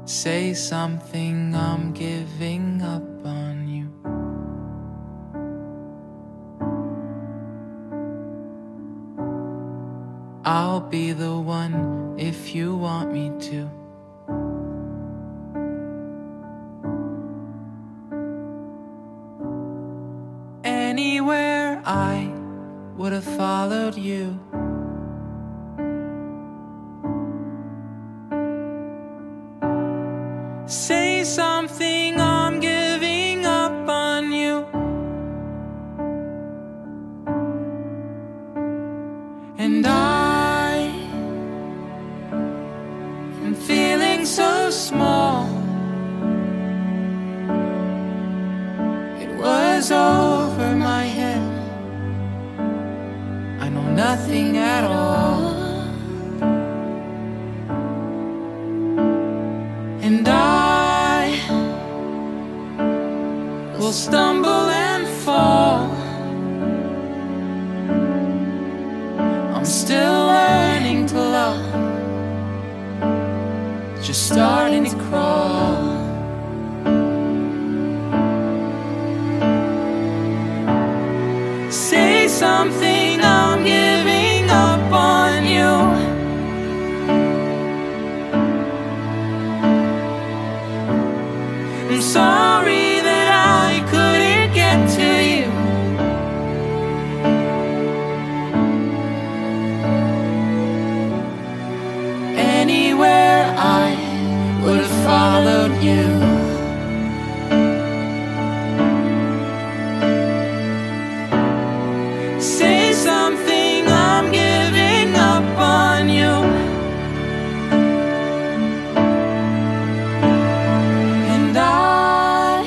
Say something, I'm giving up on you. I'll be the one if you want me to. Anywhere I would have followed you. Say something, I'm giving up on you. And I am feeling so small. It was over my head. I know nothing at all. And I will stumble and fall. I'm still learning to love, just starting to crawl. Say something, I'm giving up on you. I'm sorry that I couldn't get to you. Anywhere I would have followed you. Say something, I'm giving up on you. And I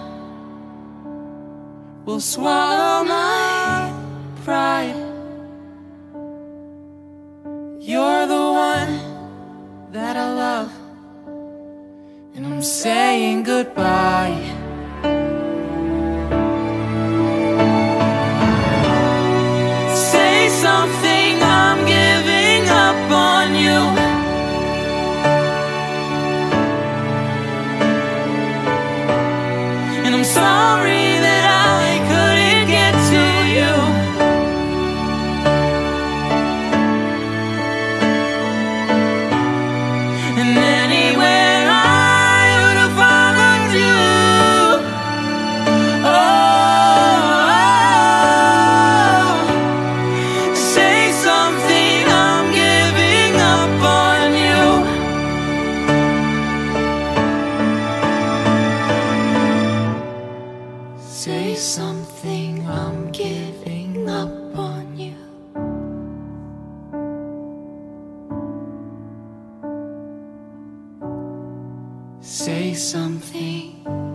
will swallow my pride. You're the one that I love, and I'm saying goodbye. Say something, I'm giving up on you. And I'm sorry that I couldn't get to you. And anywhere I would have followed you. Oh, say something, I'm giving up on you. Say something, I'm giving up on you. Say something.